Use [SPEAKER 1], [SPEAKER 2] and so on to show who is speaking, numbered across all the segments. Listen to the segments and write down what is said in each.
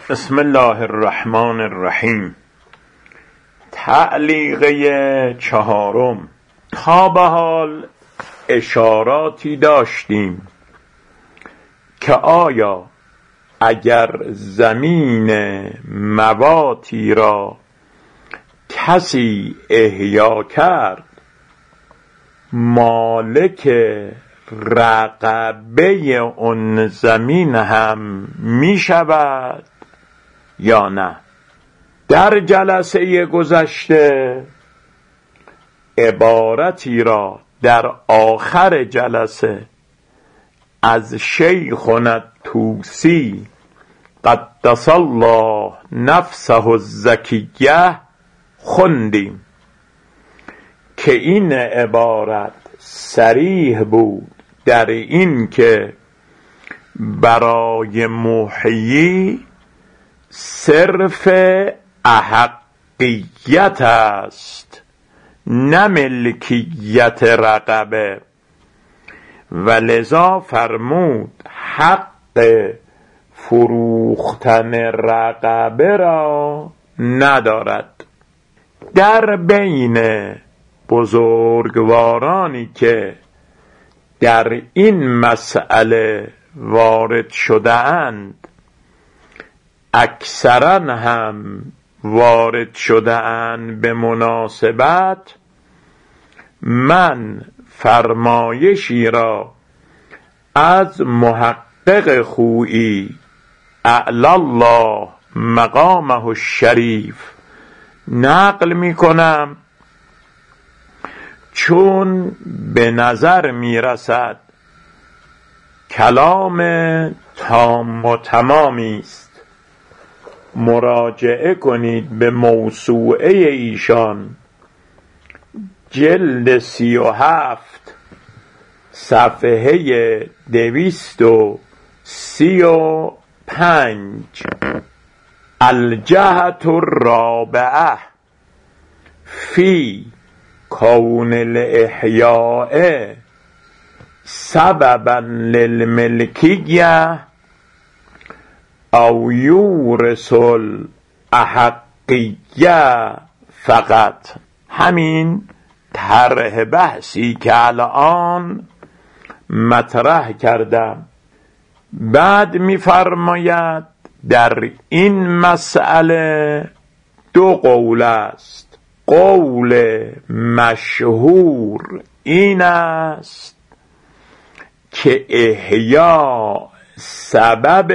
[SPEAKER 1] بسم الله الرحمن الرحیم. تعلیقه چهارم. تا به حال اشاراتی داشتیم که آیا اگر زمین مواتی را کسی احیا کرد مالک رقبه اون زمین هم می شود یا نه؟ در جلسه گذشته عبارتی را در آخر جلسه از شیخنا الطوسی قدس الله نفسه الزکیه خوندیم که این عبارت صریح بود در این که برای محیی صرف احقیت است نه ملکیت رقبه، و لذا فرمود حق فروختن رقبه را ندارد. در بین بزرگوارانی که در این مسئله وارد شده اند، اکثرا هم وارد شده اند به مناسبت، من فرمایشی را از محقق خویی اعلی الله مقامه الشریف نقل می کنم، چون به نظر می رسد کلام تام و تمامی است. مراجعه کنید به موسوعه ایشان جلد 37 صفحه 235. الجهة الرابعه فی کون الاحیاء سببا للملکیه او یورث الاحقیه فقط. همین طرح بحثی که الان مطرح کردم. بعد می‌فرماید در این مسئله دو قول است. قول مشهور این است که احیا سبب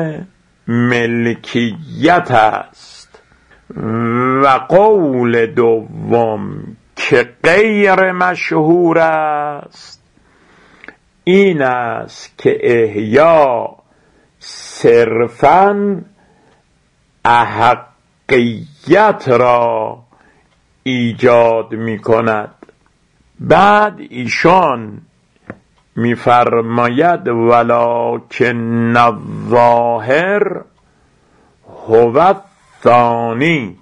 [SPEAKER 1] ملکیت است، و قول دوم که غیر مشهور است این است که احیا صرفاً احقیت را ایجاد می کند. بعد ایشان می‌فرماید ولکن الظاهر هو الثانی،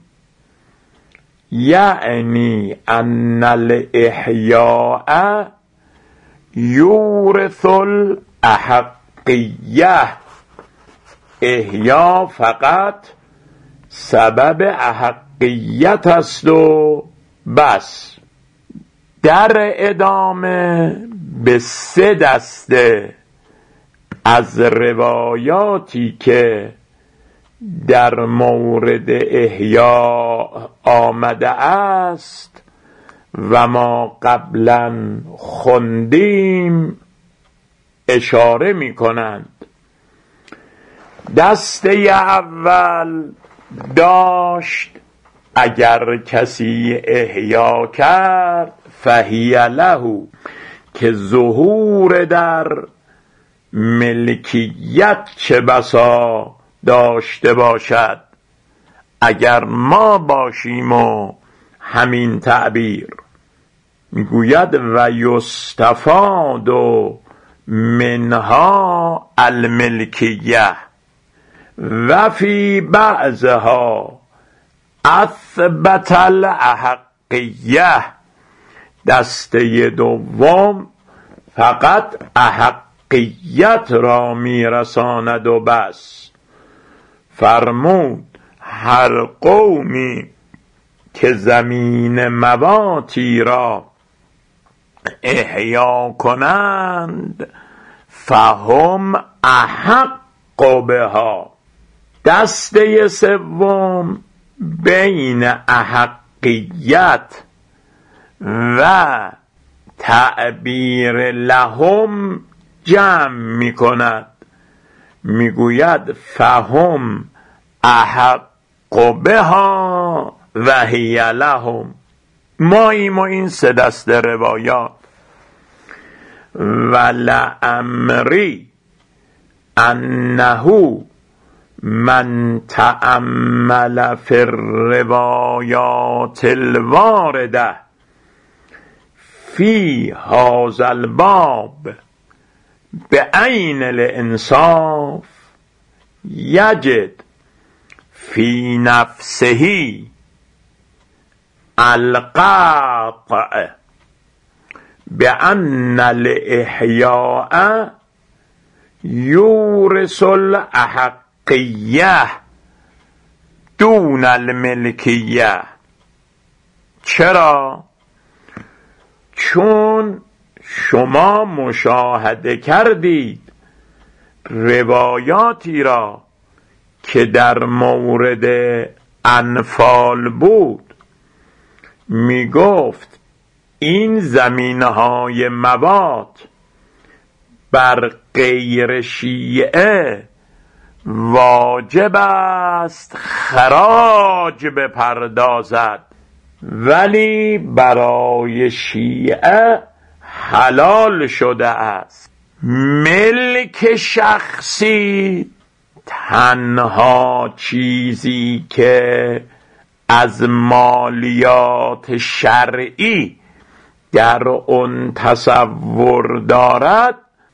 [SPEAKER 1] یعنی ان الاحیاء یورث الاحقیه. احیا فقط سبب احقیت است و بس. در ادامه به 3 دسته از روایاتی که در مورد احیا آمده است و ما قبلا خوندیم اشاره می کنند. دسته اول داشت اگر کسی احیا کرد فهی له، که ظهور در ملکیت چه بسا داشته باشد. اگر ما باشیم و همین تعبیر میگوید و یستفاد منها الملکیه و فی بعضها اثبت الاحقیه. دسته دوم فقط احقیت را میرساند و بس. فرمود هر قومی که زمین مواتی را احیا کنند فهم احق بها. دسته سوم بین احقیت و تعبیر لهم جمع می کند، می گوید فهم احق بها و هی لهم. ماییم و این سه دسته روایات. ولعمری انه من تأمل فی الروایات الوارده فی هذا الباب بعین الانصاف یجد فی نفسه القاطع بأن الاحیاء یورث الاحقیه دون الملکیه. چرا؟ چون شما مشاهده کردید روایاتی را که در مورد انفال بود، می گفت این زمینهای موات بر غیر شیعه واجب است خراج بپردازد، ولی برای شیعه حلال شده است. ملک شخصی تنها چیزی که از مالیات شرعی در اون تصور دارد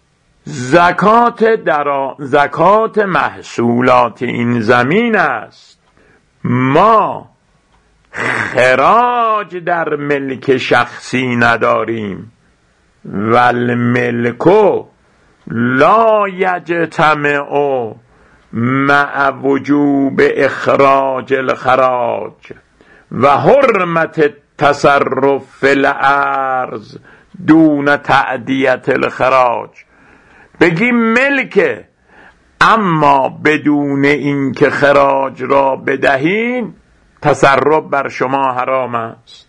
[SPEAKER 1] زکات محصولات این زمین است. ما خراج در ملک شخصی نداریم. والملک لا یجتمع مع وجوب اخراج الخراج و حرمت التصرف فی الارض دون تعدیت الخراج. بگی ملکه، اما بدون اینکه خراج را بدهین تصرف بر شما حرام است.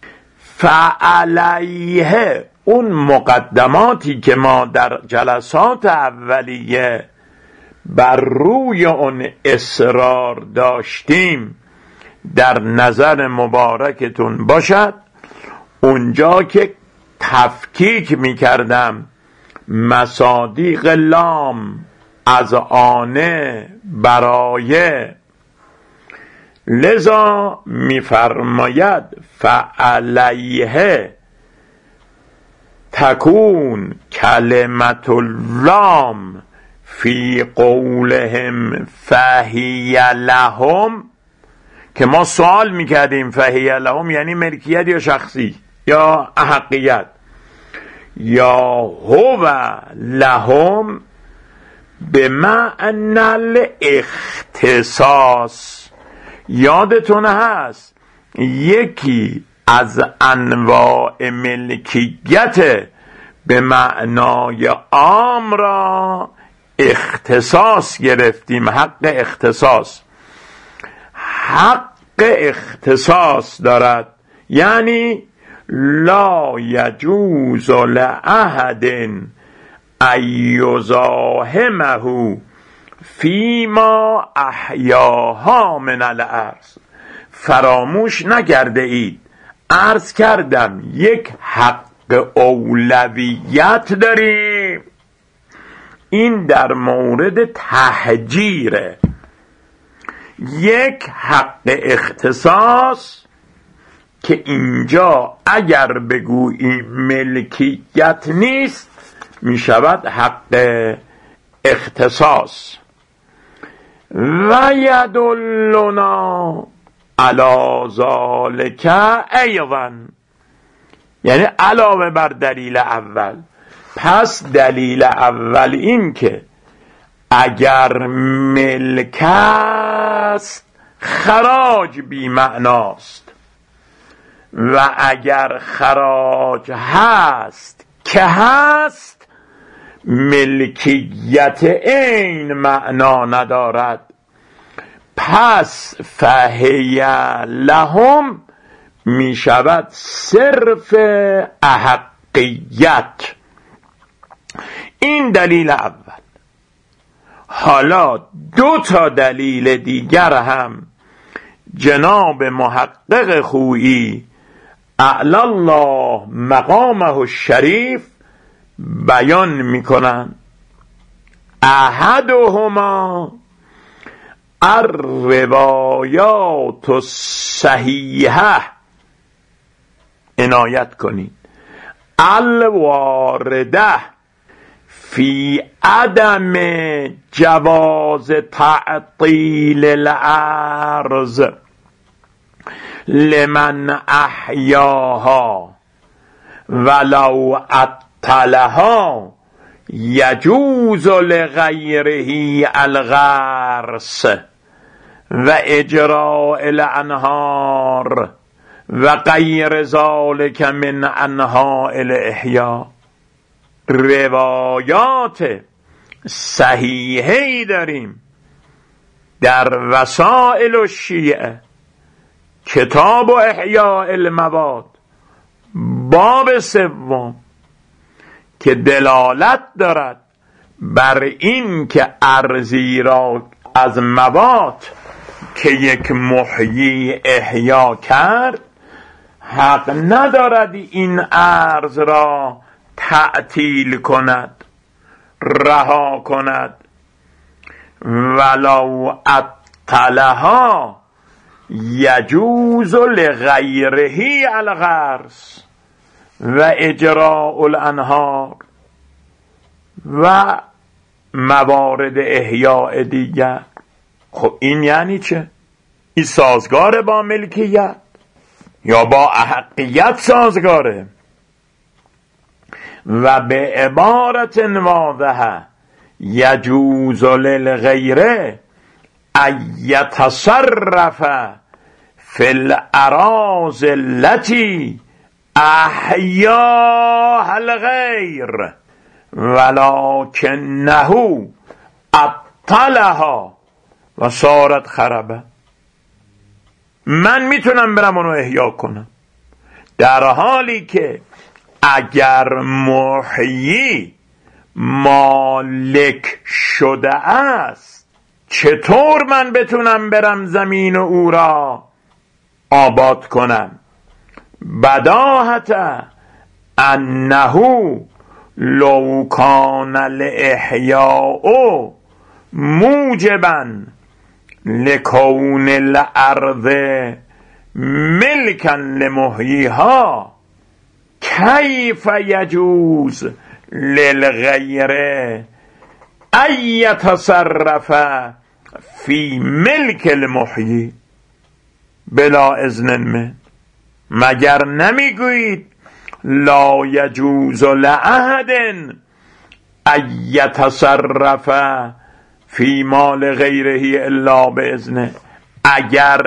[SPEAKER 1] فعلیه اون مقدماتی که ما در جلسات اولیه بر روی اون اصرار داشتیم در نظر مبارکتون باشد. اونجا که تفکیک می کردم مصادیق لام از آنه برایه، لذا می فرماید فعلیه تکون کلمت اللام فی قولهم فهی لهم، که ما سوال میکردیم فهی لهم یعنی ملکیت یا شخصی یا احقیت، یا هو لهم به معنی الاختصاص. یادتون هست یکی از انواع ملکیت به معنای عام را اختصاص گرفتیم، حق اختصاص. حق اختصاص دارد یعنی لا یجوز لأحد ان یزاحمه فیما احیاها من الارض. فراموش نکرده اید عرض کردم یک حق اولویت داریم، این در مورد تهجیره. یک حق اختصاص که اینجا اگر بگویی ملکیت نیست می شود حق اختصاص. و یدلنا علی ذالک ایضا، یعنی علاوه بر دلیل اول. پس دلیل اول این که اگر ملک است خراج بی معناست و اگر خراج هست که هست ملکیت عین معنا ندارد. پس فهی لهم می شود صرف احقیت. این دلیل اول. حالا 2 دلیل دیگر هم جناب محقق خویی اعلی الله مقامه الشریف بیان میکنند. احدهما الروایات الصحیحه، عنایت کنید، الوارده فی عدم جواز تعطیل الارض لمن احیاها ولو عطلها یجوز لغیره الغرس و اجراء الانهار و غیر ذلک من انواع الاحیا. روایات صحیحی داریم در وسائل الشیعه، کتاب احیاء المواد باب 3 که دلالت دارد بر این که ارضی را از مواد که یک محیی احیا کرد حق ندارد این ارض را تعطیل کند، رها کند. ولو عطلها یجوز لغیره الغرس و اجراء الانهار و موارد احیاء دیگر. خب این یعنی چه؟ این سازگاره با ملکیت یا با احقیت سازگاره؟ و به عبارت واضحه یجوز للغیره ان یتصرف فی الاراضی التي احیاها الغیر ولکنه عطلها و صارت خربه. من میتونم برم اونو احیا کنم، در حالی که اگر محیی مالک شده است چطور من بتونم برم زمین او را آباد کنم؟ بداهت انه لو کان الاحیاء موجبا لکون الارض ملکا لمحییها کیف یجوز للغیر ان یتصرف فی ملک المحیی بلا اذن من؟ مگر نمیگویید لا یجوز لأحد ان یتصرف فی مال غیره الا باذنه؟ اگر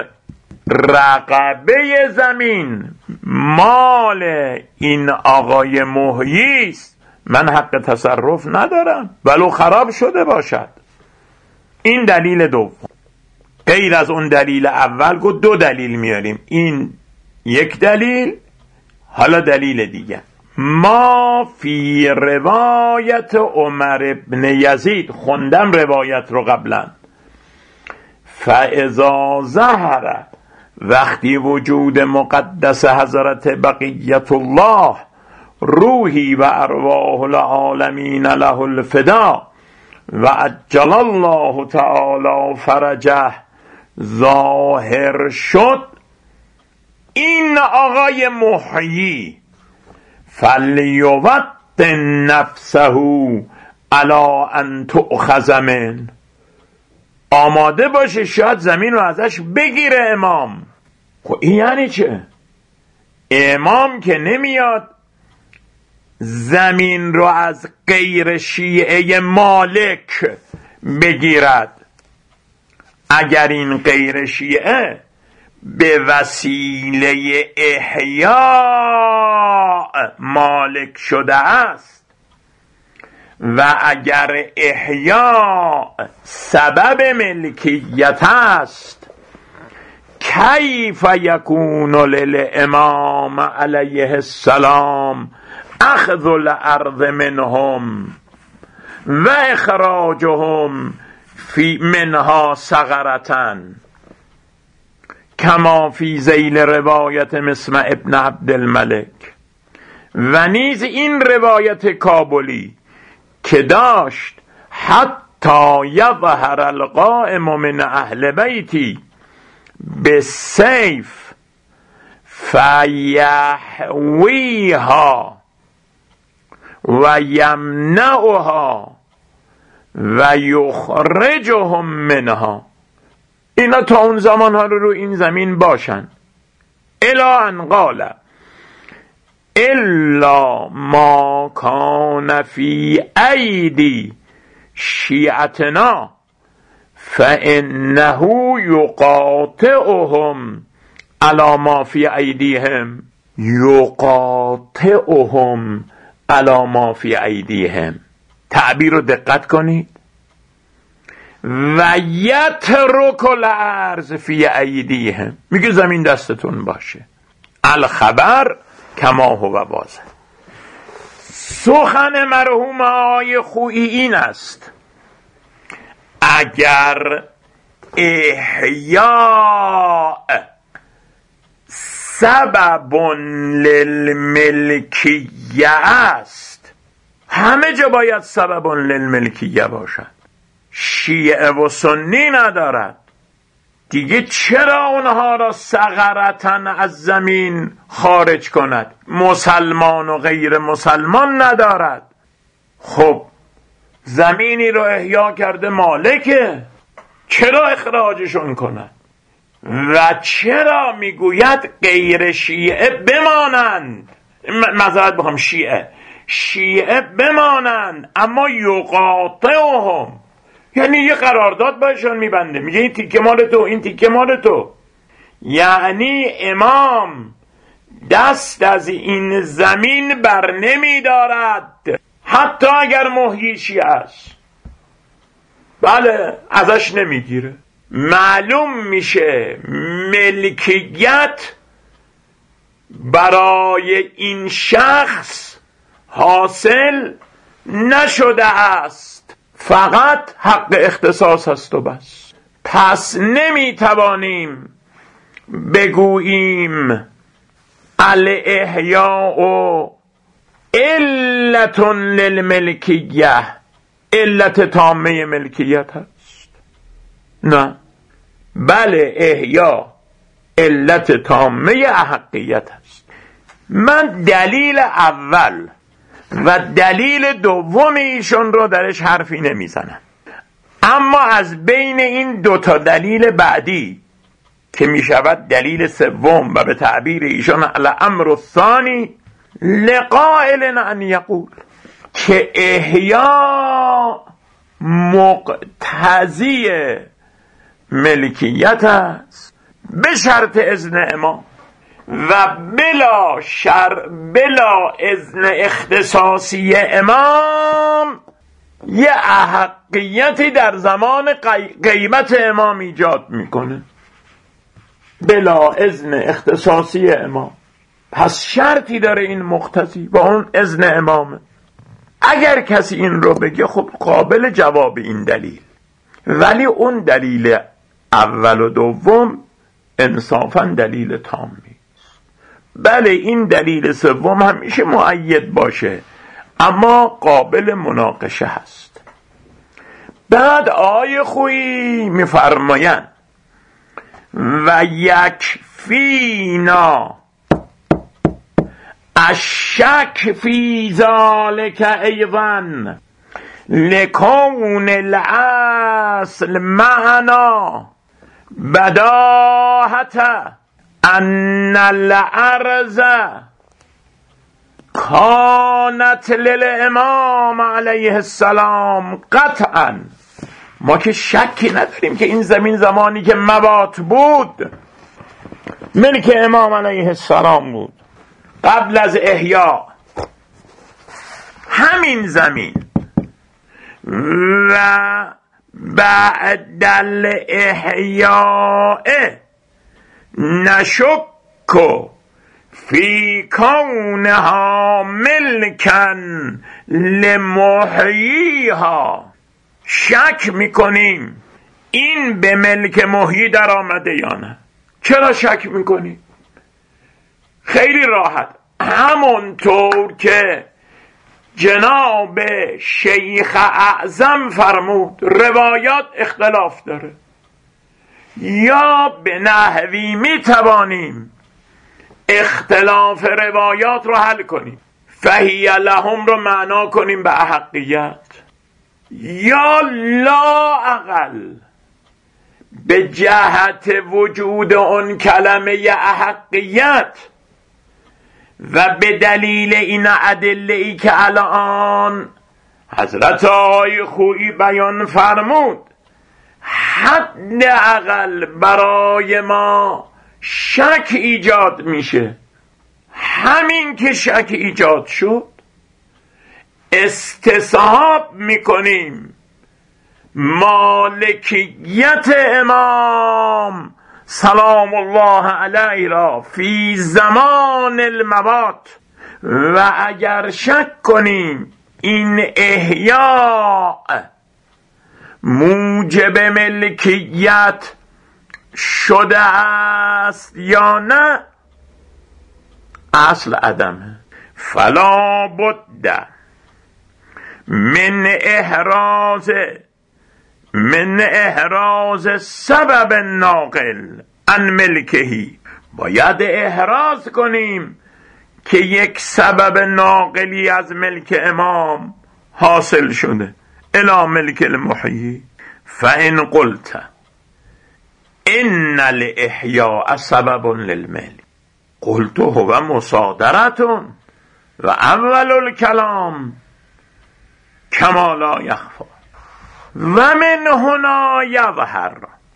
[SPEAKER 1] رقبه زمین مال این آقای محیی است من حق تصرف ندارم ولو خراب شده باشد. این دلیل دوم. غیر از اون دلیل اول گفت 2 دلیل میاریم، این یک دلیل. حالا دلیل دیگه، ما فی روایت عمر ابن یزید، خوندم روایت رو قبلا، فاذا ظهر، وقتی وجود مقدس حضرت بقیت الله روحی و ارواح العالمین له الفدا و عجل الله تعالی فرجه ظاهر شد، این آقای محیی فلیوطن نفسه علی ان تؤخذ من، آماده باشه شاید زمین رو ازش بگیره امام. خب این یعنی چه؟ امام که نمیاد زمین رو از غیر شیعه مالک بگیرد. اگر این غیر شیعه به وسیله احیاء مالک شده است و اگر احیاء سبب ملکیت است، کیف یکون للامام علیه السلام اخذ الارض منهم و اخراجهم فی منها صغرتن کما فی ذیل روایت مسمع ابن عبدالملک. و نیز این روایت کابلی که داشت حتی یظهر القائم من اهل بیتی بالسیف فیحویها و یمنعها و یخرجهم منها، اینا تا اون زمان ها رو این زمین باشن. الا ان قال الا ما کان فی ایدی شیعتنا فانه یقاطعهم علی ما فی ایدیهم، یقاطعهم علی ما فی ایدیهم. تعبیر رو دقت کنید. و یترک الارض فی ایدیهم، میگه زمین دستتون باشه. الخبر کما هو واضح. سخن مرحوم آقای خویی این است: اگر احیاء سبب للملکیه است، همه جا باید سبب للملکیه باشد. شیعه و سنی ندارد دیگه، چرا اونها را صغرتن از زمین خارج کند؟ مسلمان و غیر مسلمان ندارد. خب زمینی رو احیا کرده مالکه، چرا اخراجشون کند؟ و چرا میگوید غیر شیعه بمانند، معذرت بخوام شیعه بمانند، اما یقاطعهم، یعنی یه قرارداد باشون میبنده، میگه این تیکه مال تو، این تیکه مال تو. یعنی امام دست از این زمین بر نمیدارد حتی اگر محیی شیعه است. بله ازش نمیگیره. معلوم میشه ملکیت برای این شخص حاصل نشده است، فقط حق اختصاص است و بس. پس نمیتوانیم بگوییم الاحیاء علت للملکیه، علت تامه ملکیت هست. نه، بله احیا علت تامه احقیت هست. من دلیل اول و دلیل دوم ایشون رو درش حرفی نمیزنم، اما از بین این دوتا دلیل بعدی که میشود دلیل سوم و به تعبیر ایشون الامر الثانی لقائل ان یقول، که احیا مقتضی ملکیت است به شرط اذن امام و بلا اذن اختصاصی امام یه احقیتی در زمان غیبت امام ایجاد میکنه، بلا اذن اختصاصی امام. پس شرطی داره این مقتضی و اون اذن امامه. اگر کسی این رو بگه خب قابل جواب این دلیل، ولی اون دلیل اول و دوم انصافا دلیل تامی است. بله این دلیل سوم همیشه مؤید باشه اما قابل مناقشه هست. بعد آیه خویی میفرمایند و یکفینا الشک فی ذالک ایضا لکون الاصل معنا بداهت ان الارض کانت للامام علیه السلام قطعا ما که شکی نداریم که این زمین زمانی که موات بود ملک امام علیه السلام بود. قبل از احیا همین زمین و بعد الاحیاء نشک فی کونها ملکن لمحییها. شک میکنیم این به ملک محیی در آمده یا نه. چرا شک میکنیم؟ خیلی راحت، همونطور که جناب شیخ اعظم فرمود روایات اختلاف داره، یا به نحوی میتوانیم اختلاف روایات رو حل کنیم، فهی لهم رو معنا کنیم به احقیت، یا لا اقل به جهت وجود اون کلمه احقیت و به دلیل این ادله ای که الان حضرت آقای خویی بیان فرمود، حداقل برای ما شک ایجاد میشه. همین که شک ایجاد شد استصحاب میکنیم مالکیت امام سلام الله علیه را فی زمان الموات، و اگر شک کنیم این احیاء موجب ملکیت شده است یا نه، اصل عدمه. فلا بد من احراز سبب ناقل عن ملکهی. باید احراز کنیم که یک سبب ناقلی از ملک امام حاصل شده الی ملک المحیی. فان قلت ان الاحیاء سبب للملک قلت هو مصادرة و اول الکلام کما لا یخفی و من هنا یظهر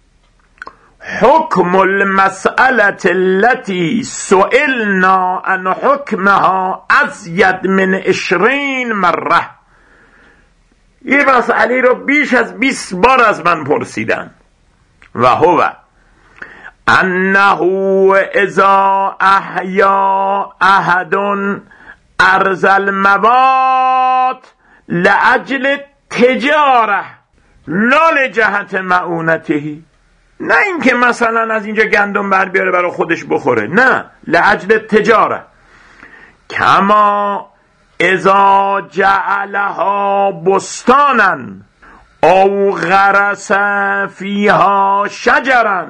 [SPEAKER 1] حکم المسئله التي سئلنا عن حکمها ازید من 20 مره. یه مسئله رو بیش از 20 بار از من پرسیدن، و هو انه اذا احیا احد ارض الموات لاجل تجاره لا لجهت معونتهی. نه اینکه مثلا از اینجا گندم بر بیاره برای خودش بخوره، نه، لاجل تجاره. کما اذا جعلها بستانا او غرس فیها شجرا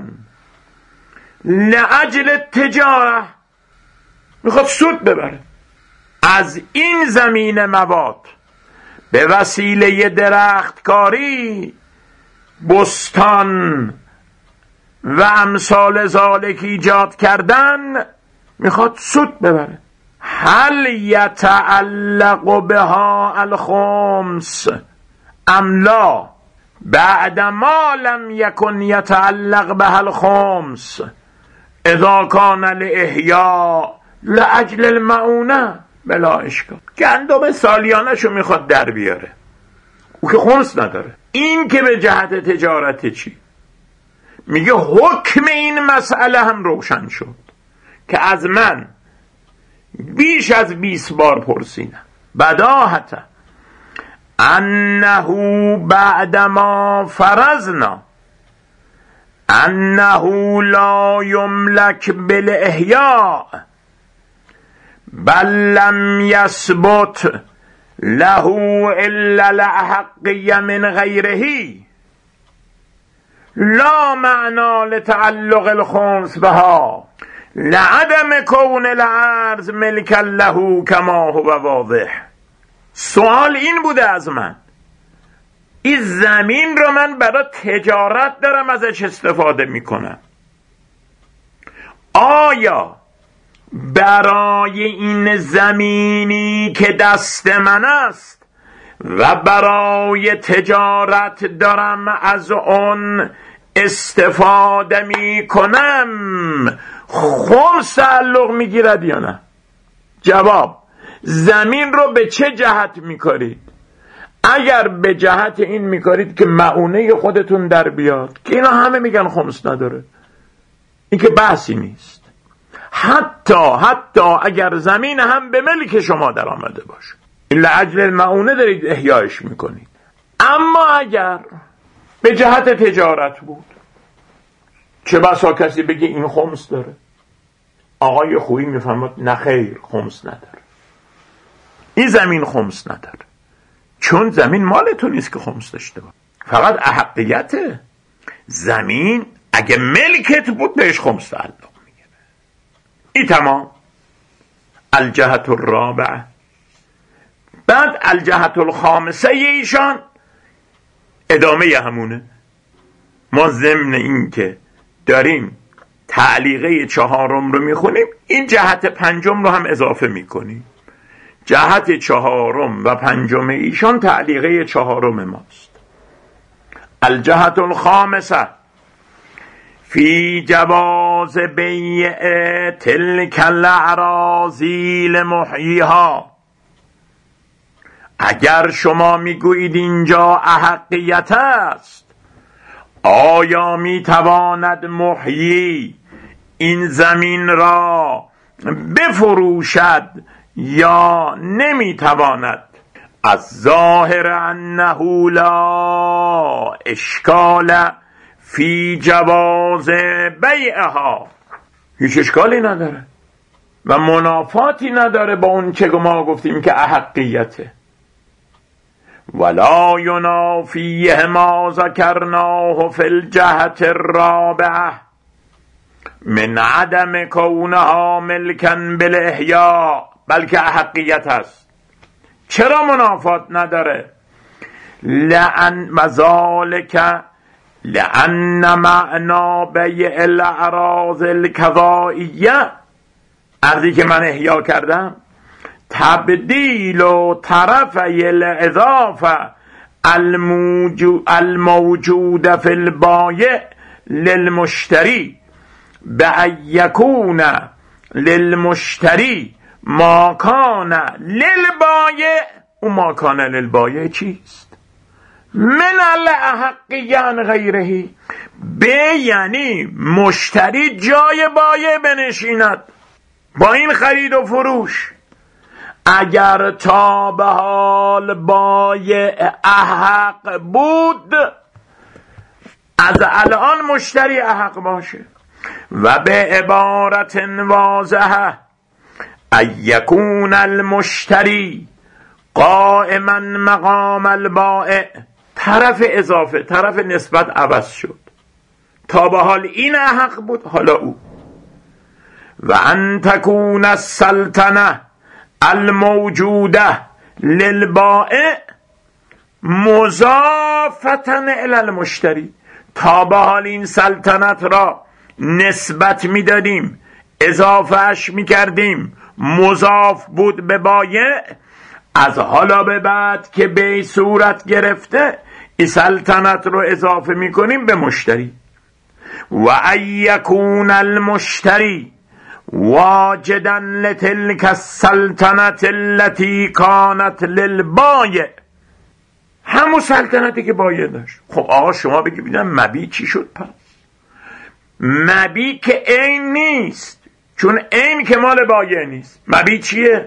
[SPEAKER 1] لاجل تجاره، میخواد سود ببره از این زمین موات به وسیله درختکاری، بستان و امثال ذالک ایجاد کردن، میخواد سود ببره. هل یتعلق بها الخمس ام لا بعد ما لم یکن یتعلق بها الخمس اذا کان الاحیاء لاجل المعونه بلا اشکال. گندم سالیانشو میخواد در بیاره، او که خمس نداره. این که به جهت تجارت چی؟ میگه حکم این مسئله هم روشن شد که از من بیش از 20 بار پرسیدن. بداهتا انه بعدما فرضنا انه لا یملک بالاحیاء بل لم یثبت له الا الاحقیه من غیره لا معنی لتعلق الخمس بها لعدم کون الارض ملکا له کما هو واضح. سوال این بوده از من، این زمین رو من برای تجارت دارم ازش استفاده میکنم، آیا برای این زمینی که دست من است و برای تجارت دارم از اون استفاده می کنم، خمس تعلق می گیرد یا نه؟ جواب: زمین رو به چه جهت می کارید؟ اگر به جهت این می کارید که معونه خودتون در بیاد، که اینا همه میگن خمس نداره، این که بحثی نیست. حتی اگر زمین هم به ملک شما در آمده باشه، این لعجل المعونه دارید احیایش میکنید. اما اگر به جهت تجارت بود، چه بسا کسی بگه این خمس داره. آقای خویی میفهمد نه خیر، خمس نداره، این زمین خمس نداره، چون زمین مال تو نیست که خمس داشته باشه، فقط احقیت زمین اگه ملکت بود بهش خمس تعلق میگیره. این تمام. الجهت الرابعه. بعد الجهت الخامسه ایشان ادامه همونه. ما ضمن این که داریم تعلیقه چهارم رو میخونیم، این جهت پنجم رو هم اضافه میکنیم. جهت چهارم و پنجم ایشان تعلیقه چهارم ماست. الجهت الخامسه فی جواز بیع تلک الاراضی لمحییها. اگر شما میگویید اینجا احقیت است، آیا میتواند محیی این زمین را بفروشد یا نمیتواند؟ از ظاهر انه لا اشکال فی جواز بیعها، هیچ اشکالی نداره و منافاتی نداره با اون چه ما گفتیم که احقیته. ولا ینافیه ما ذکرناه فی الجهت الرابعه من عدم کونها ملکا بالاحیاء، بلکه احقیت است. چرا منافات نداره؟ لأن وذالک لأن معنا بیع الاراضی القضائیه، ارضی که من احیا کردم، تبدیل و طرفی الاضافه الموجود فی البایع للمشتری بأن یکون للمشتری ما کان للبایع. و ما کان للبایع چیست؟ من الاحقیه عن غیره. به یعنی مشتری جای بایع بنشیند با این خرید و فروش. اگر تا به حال بایع احق بود، از الان مشتری احق باشه. و به عبارت واضحه ان یکون المشتری قائما مقام البائع، طرف اضافه، طرف نسبت عوض شد. تا به حال این احق بود، حالا او. و ان تکون السلطنه الموجوده للبائع مضافة الی المشتری، تا به حال این سلطنت را نسبت میدادیم، اضافهش میکردیم، مضاف بود به بایع. از حالا به بعد که بیع صورت گرفته، این سلطنت رو اضافه میکنیم به مشتری. و ان یکون المشتری واجدا لتلک السلطنة التي کانت للبایع، همون سلطنتی که بایع داشت. خب آقا شما بگید مبیع چی شد پس؟ مبیع که عین نیست، چون عین که مال بایع نیست. مبیع چیه؟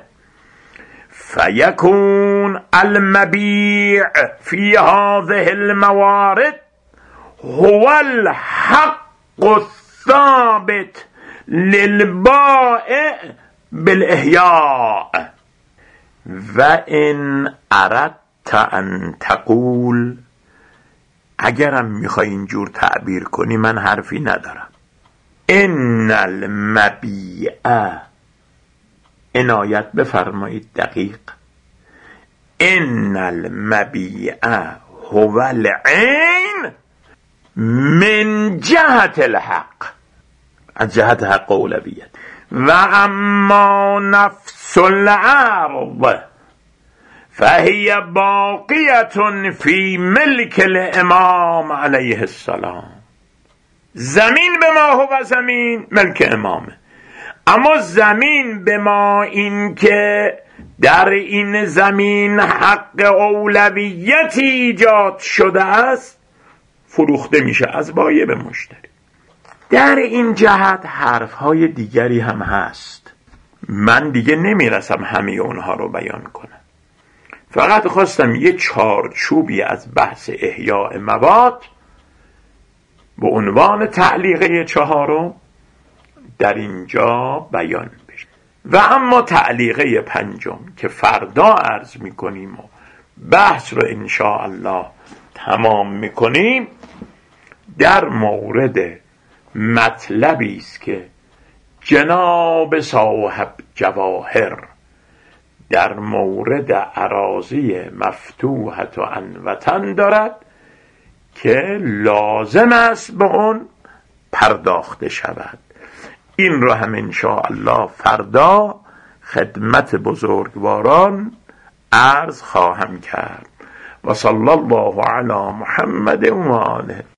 [SPEAKER 1] فیکون المبیع فی هذه الموارد هو الحق الثابت للبائع بالاحیاء. و ان اردت ان تقول، اگرم میخوای اینجور تعبیر کنی من حرفی ندارم، ان المبیع، عنایت بفرمایید دقیق، ان المبیع هو العین من جهت الحق، از جهت حق اولویت. و اما نفس العرض فهی باقیة فی ملک الامام علیه السلام. زمین به ما و زمین ملک امامه، اما زمین به ما این که در این زمین حق اولویتی ایجاد شده است فروخته میشه از بایع به مشتری. در این جهت حرفهای دیگری هم هست، من دیگه نمیرسم همه اونها رو بیان کنم، فقط خواستم یه چارچوبی از بحث احیاء مواد به عنوان تعلیقه چهارم در اینجا بیان بشه. و اما تعلیقه پنجم که فردا عرض میکنیم و بحث رو انشاءالله تمام میکنیم، در مورد مطلبی است که جناب صاحب جواهر در مورد اراضی مفتوحة عن وطن دارد که لازم است به اون پرداخته شود. این را هم انشاءالله فردا خدمت بزرگواران عرض خواهم کرد. و صلی الله علی محمد و آله.